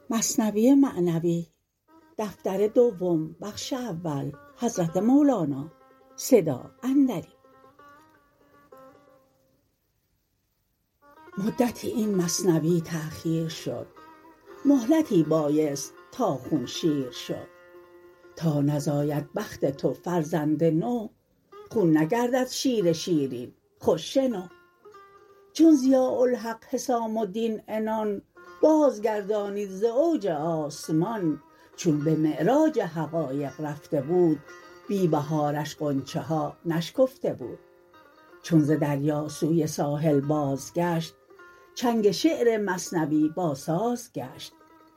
مثنوی معنوی دفتر دوم بخش اول حضرت مولانا صدا اندری. مدتی این مثنوی تأخیر شد، مهلتی بایست تا خون شیر شد. تا نزاید بخت تو فرزند نو، خون نگردد شیر شیرین خوش شنو. چون ضیاء الحق حسام الدین عنان، بازگردانید ز اوج آسمان. چون به معراج حقایق رفته بود، بی بهارش غنچه ها نشکفته بود. چون ز دریا سوی ساحل بازگشت، چنگ شعر مثنوی با ساز گشت.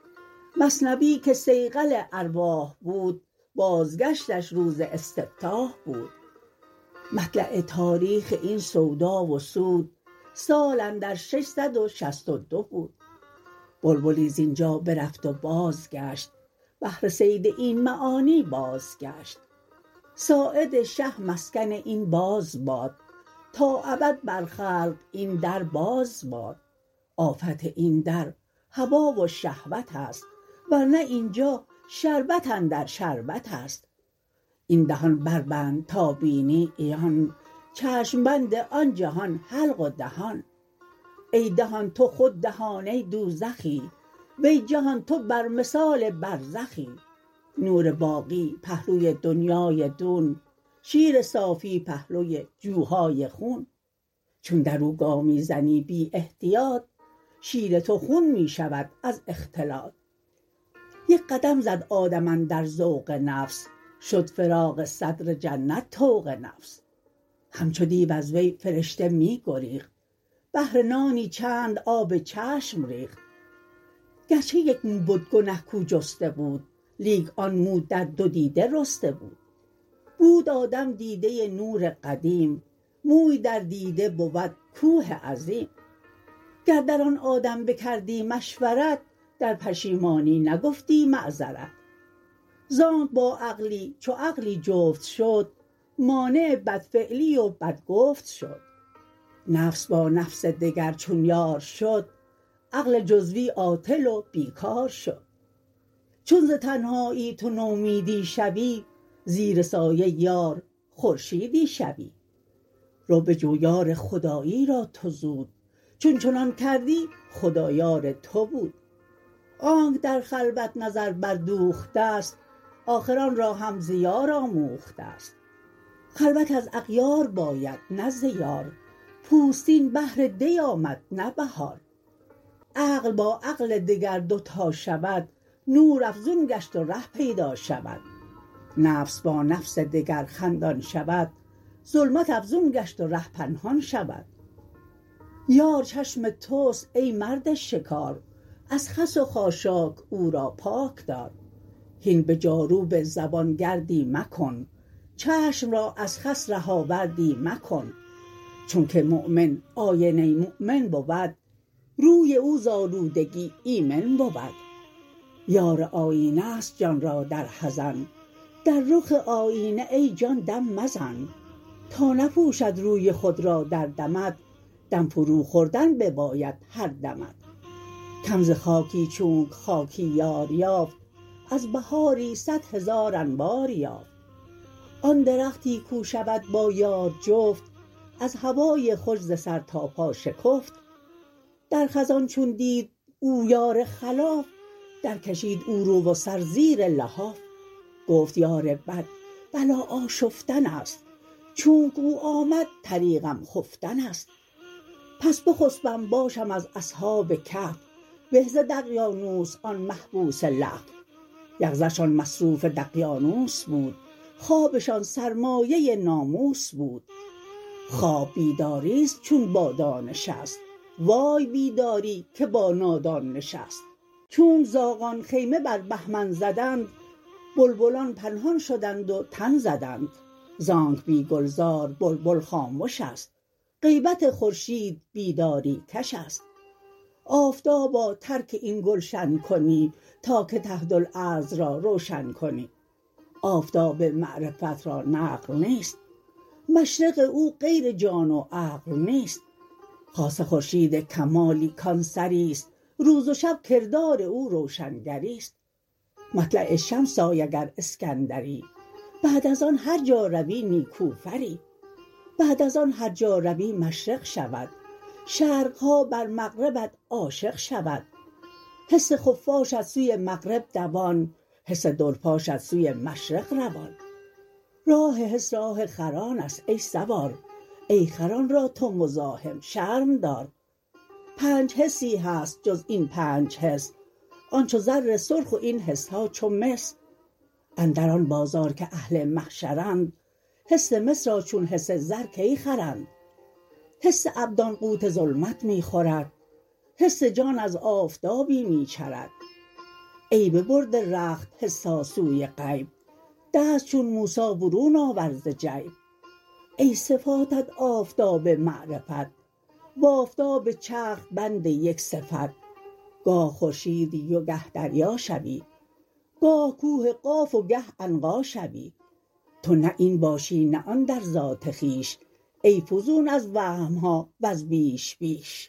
مثنوی که صیقل ارواح بود، بازگشتش روز استفتاح بود. مطلع تاریخ این سودا و سود، سال اندر 662 بود. بلبلی زینجا برفت و بازگشت، بهر صید این معانی بازگشت. ساعد شه مسکن این باز باد، تا ابد بر خلق این در باز باد. آفت این در هوا و شهوت است، ورنه اینجا شربت اندر شربت است. این دهان بربند تا بینی عیان، چشم بند آن جهان حلق و دهان. ای دهان تو خود دهانه دوزخی، وی جهان تو بر مثال برزخی. نور باقی پهلوی دنیای دون، شیر صافی پهلوی جوهای خون. چون درو گامی زنی بی احتیاط، شیر تو خون می شود از اختلاط. یک قدم زد آدم اندر ذوق نفس، شد فراق صدر جنت طوق نفس. همچو دیو از وی فرشته می گریخت، بهر نانی چند آب چشم ریخت. گرچه یک مو بد گنه کو جسته بود، لیک آن مو در دو دیده رسته بود. بود آدم دیده نور قدیم، موی در دیده بود کوه عظیم. گر در آن آدم بکردی مشورت، در پشیمانی نگفتی معذرت. زانک با عقلی چو عقلی جفت شد، مانع بدفعلی و بدگفت شد. نفس با نفس دگر چون یار شد، عقل جزوی عاطل و بیکار شد. چون ز تنهایی تو نومیدی شوی، زیر سایه یار خورشیدی شوی. رو بجو یار خدایی را تو زود، چون چنان کردی خدا یار تو بود. آنک در خلوت نظر بردوخته است، آخر آن را هم ز یار آموخته است. خلوت از اغیار باید نه ز یار، پوستین بهر دی آمد نه بهار. عقل با عقل دگر دوتا شود، نور افزون گشت و ره پیدا شود. نفس با نفس دگر خندان شود، ظلمت افزون گشت و ره پنهان شود. یار چشم توست ای مرد شکار، از خس و خاشاک او را پاک دار. هین به جاروب زبان گردی مکن، چشم را از خس ره آوردی مکن. چونک مؤمن آینه مؤمن بود، روی او ز آلودگی ایمن بود. یار آیینه است جان را در حزن، در رخ آیینه ای جان دم مزن. تا نپوشد روی خود را در دمت، دم فرو خوردن بباید هر دمت. کم ز خاکی چونک خاکی یار یافت، از بهاری 100,000 انبار یافت. آن درختی کو شود با یار جفت، از هوای خوش ز سر تا پا شکفت. در خزان چون دید او یار خلاف، در کشید او رو و سر زیر لحاف. گفت یار بد بلا آشفتن است، چونک او آمد طریقم خفتن است. پس بخسبم باشم از اصحاب کهف، به ز دقیانوس آن محبوس لهف. یقظه شان مصروف دقیانوس بود، خوابشان سرمایه ناموس بود. خواب بیداریست چون با دانش است، وای بیداری که با نادان نشست. چونک زاغان خیمه بر بهمن زدند، بلبلان پنهان شدند و تن زدند. زانک بی گلزار بلبل خامش است، غیبت خورشید بیداری کش است. آفتابا ترک این گلشن کنی، تا که تحت الارض را روشن کنی. آفتاب معرفت را نقل نیست، مشرق او غیر جان و عقل نیست. خاصه خورشید کمالی کان سریست، روز و شب کردار او روشنگری است. مطلع شمس آی اگر اسکندری، بعد از آن هر جا روی نیکوفری. بعد از آن هر جا روی مشرق شود، شرق ها بر مغربت عاشق شود. حس خفاشت سوی مغرب دوان، حس درپاشت سوی مشرق روان. راه حس راه خران است ای سوار، ای خران را تو مزاحم شرم دار. پنج حسی هست جز این پنج حس، آن چو زر سرخ و این حس ها چو مس. اندر آن بازار که اهل محشرند، حس مس را چون حس زر کی خرند. حس ابدان قوت ظلمت می خورد، حس جان از آفتابی می چرد. ای ببرده رخت حس ها سوی غیب، دست چون موسی برون آور ز جیب. ای صفاتت آفتاب معرفت، و آفتاب چرخ بند یک صفت. گاه خورشیدی و گه دریا شوی، گاه کوه قاف و گه عنقا شوی. تو نه این باشی نه آن در ذات خویش، ای فزون از وهم ها وز بیش بیش.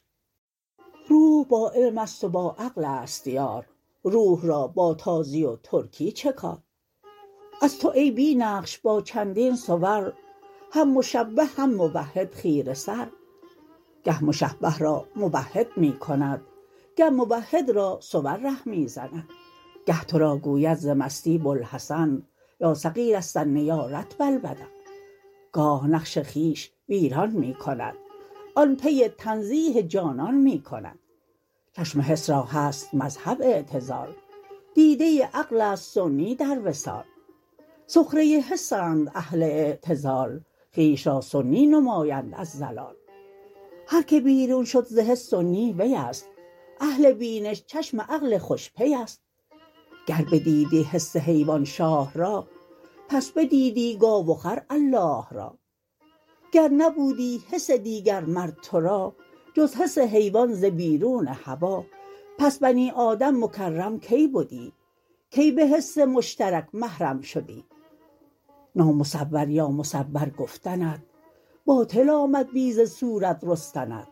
روح با علم است و با عقل است یار، روح را با تازی و ترکی چه کار. از تو ای بی نقش با چندین صور، هم مشبه هم موحد خیره سر. گه مشبه را موحد می کند، گه موحد را صور ره می زند. گه تو را گوید ز مستی بوالحسن، یا صغیر السن یا رطب البدن. گاه نقش خویش ویران می کند، آن پی تنزیه جانان می کند. چشم حس را هست مذهب اعتزال، دیده عقل است سنی در وصال. سخره حسند اهل اعتزال، خویش را سنی نمایند از ضلال. هر که بیرون شد ز حس سنی وی است، اهل بینش چشم عقل خوش پی است. گر بدیدی حس حیوان شاه را، پس بدیدی گاو و خر الله را. گر نبودی حس دیگر مر تو را، جز حس حیوان ز بیرون هوا. پس بنی آدم مکرم کی بدی، کی به حس مشترک محرم شدی. نامصور یا مصور گفتنت، باطل آمد بی ز صورت رستنت.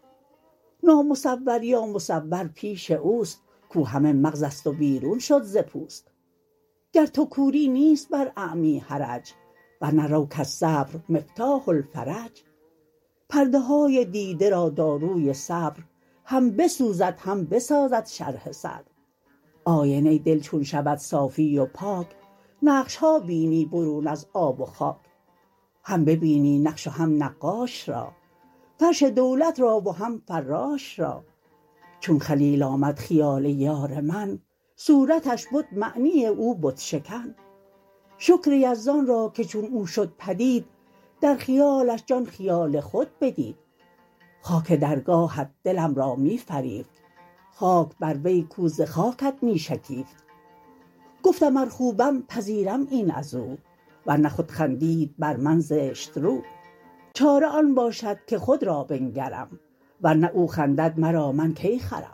نامصور یا مصور پیش اوست، کو همه مغز است و بیرون شد ز پوست. گر تو کوری نیست بر اعمی حرج، ورنه رو کالصبر مفتاح الفرج. پرده های دیده را داروی صبر، هم بسوزد هم بسازد شرح صدر. آینه دل چون شود صافی و پاک، نقش ها بینی برون از آب و خاک. هم ببینی نقش و هم نقاش را، فرش دولت را و هم فراش را. چون خلیل آمد خیال یار من، صورتش بد معنی او بت شکن. شکر یزدان را که چون او شد پدید، در خیالش جان خیال خود بدید. خاک درگاهت دلم را می فریفت، خاک بر وی کو ز خاکت می شکیفت. گفتم ار خوبم پذیرم این ازو، ورنه خود خندید بر من زشت رو. چاره آن باشد که خود را بنگرم، ورنه او خندد مرا من کی خرم.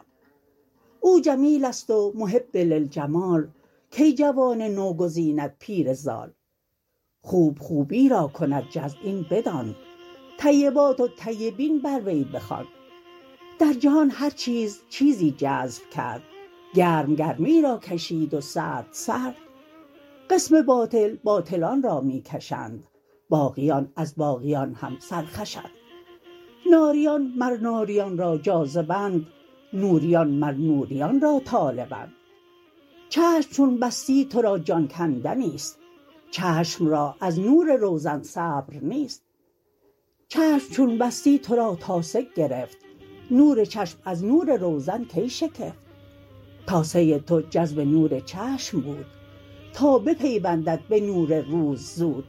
او جمیل است و محب للجمال، کی جوان نو گزیند پیر زال. خوب خوبی را کند جذب این بدان، طیبات و طیبین بر وی بخوان. در جهان هر چیز چیزی جذب کرد، گرم گرمی را کشید و سرد سرد. قسم باطل باطلان را می کشند، باقیان از باقیان هم سرخوشند. ناریان مر ناریان را جاذبند، نوریان مر نوریان را طالبند. چشم چون بستی تو را جان کندنی است، چشم را از نور روزن صبر نیست. چشم چون بستی تو را تاسه گرفت، نور چشم از نور روزن کی شکفت. تاسه تو جذب نور چشم بود، تا بپیوندد به نور روز زود.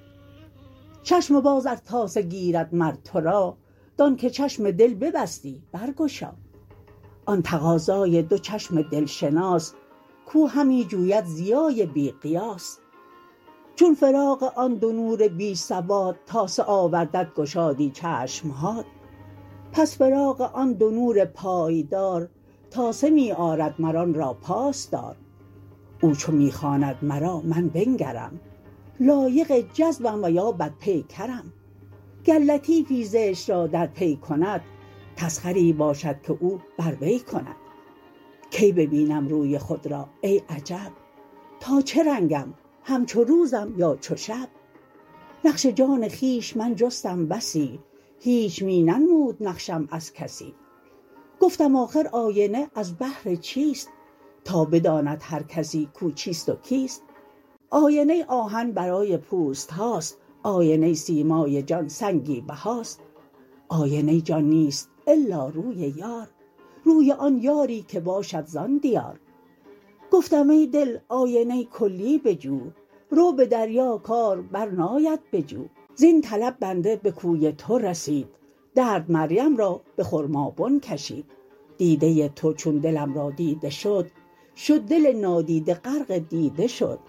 چشم باز ار تاسه گیرد مر تو را، دان که چشم دل ببستی برگشا. آن تقاضای دو چشم دلشناس، کو همی جوید ضیای بی قیاس. چون فراق آن دو نور بی ثبات، تاسه آوردت گشادی چشمهات. پس فراق آن دو نور پایدار، تاسه می آرد مر آن را پاس دار. او چو می خواند مرا من بنگرم، لایق جذبم و یا بدپیکرم. گر لطیفی زشت را در پی کند، تسخری باشد که او بر وی کند. کی ببینم روی خود را ای عجب، تا چه رنگم همچو روزم یا چو شب. نقش جان خویش من جستم بسی، هیچ می ننمود نقشم از کسی. گفتم آخر آینه از بهر چیست، تا بداند هر کسی کو چیست و کیست. آینه آهن برای پوست هاست، آینه سیمای جان سنگی بهاست. آینه جان نیست الا روی یار، روی آن یاری که باشد زان دیار. گفتم ای دل آینه کلی بجو، رو به دریا کار برناید بجو. زین طلب بنده به کوی تو رسید، درد مریم را به خرمابن کشید. دیده تو چون دلم را دیده شد، شد دل نادیده غرق دیده شد.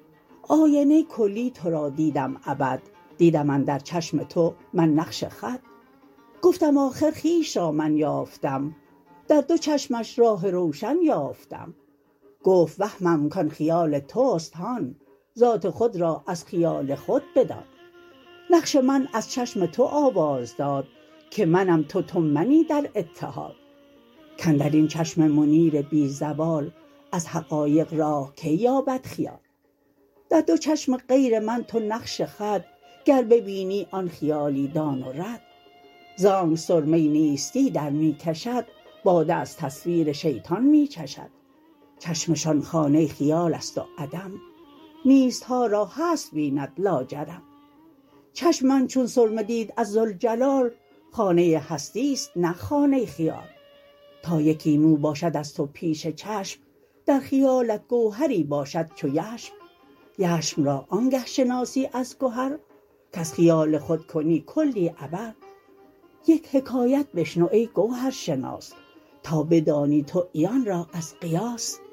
آینه کلی تو را دیدم ابد، دیدم اندر چشم تو من نقش خود. گفتم آخر خویش را من یافتم، در دو چشمش راه روشن یافتم. گفت وهمم کان خیال توست هان، ذات خود را از خیال خود بدان. نقش من از چشم تو آواز داد، که منم تو تو منی در اتحاد. کاندر این چشم منیر بی زوال، از حقایق راه کی یابد خیال. در دو چشم غیر من تو نقش خود، گر ببینی آن خیالی دان و رد. زانک سرمه نیستی در می کشد، باده از تصویر شیطان می چشد. چشمشان خانه خیال است و عدم، نیست ها را هست بیند لاجرم. چشم من چون سرمه دید از ذوالجلال، خانه هستی است نه خانه خیال. تا یکی مو باشد از تو پیش چشم، در خیالت گوهری باشد چو یشم. یشم را آنگه شناسی از گهر، کز خیال خود کنی کلی عبر. یک حکایت بشنو ای گوهرشناس، تا بدانی تو عیان را از قیاس.